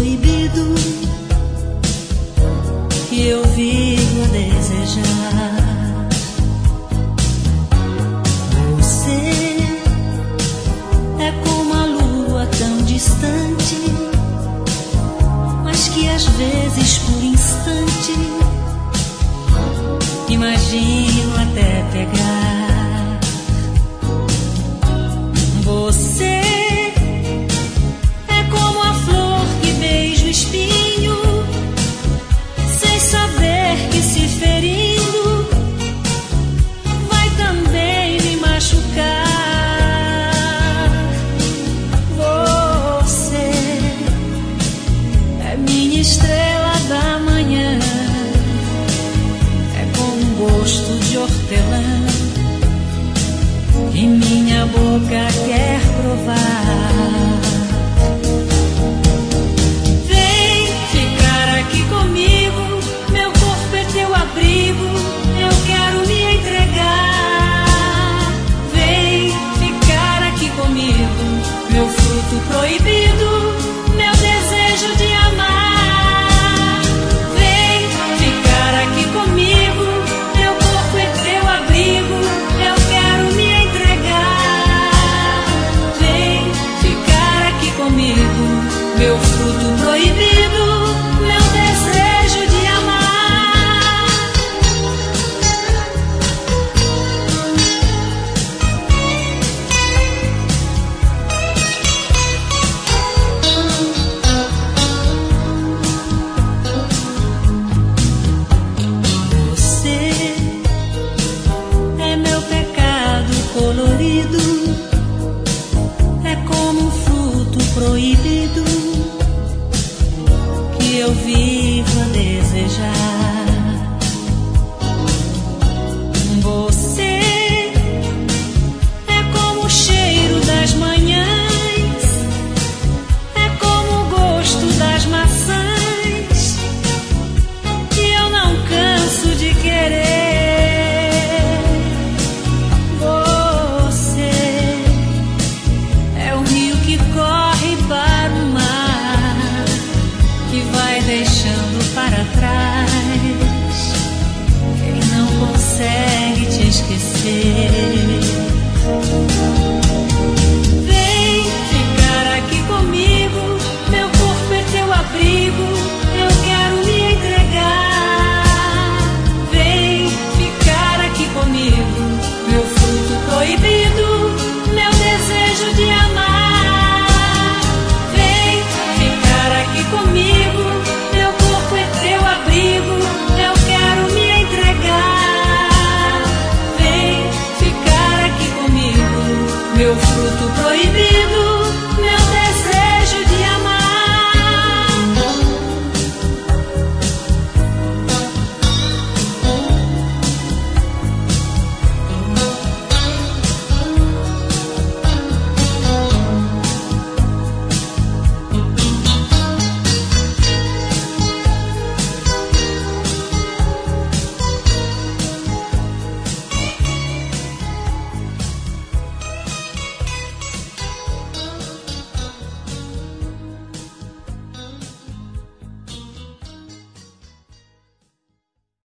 proibido que eu vivo a desejar. Você é como a lua tão distante, mas que às vezes por instante imagino até pegar. Você é como a flor que beija o espinho, sem saber que se ferindo vai também me machucar. Você é minha estrela da manhã, é como um gosto de hortelã que minha boca quer provar. Vem ficar aqui comigo, meu corpo é teu abrigo, eu quero me entregar. Vem ficar aqui comigo, meu fruto proibido, meu desejo de amar. Vem ficar aqui comigo, meu corpo é teu abrigo, eu quero me entregar. Vem ficar aqui comigo, meu fruto proibido, meu desejo de amar. Você é meu pecado colorido, é como um fruto proibido que eu vi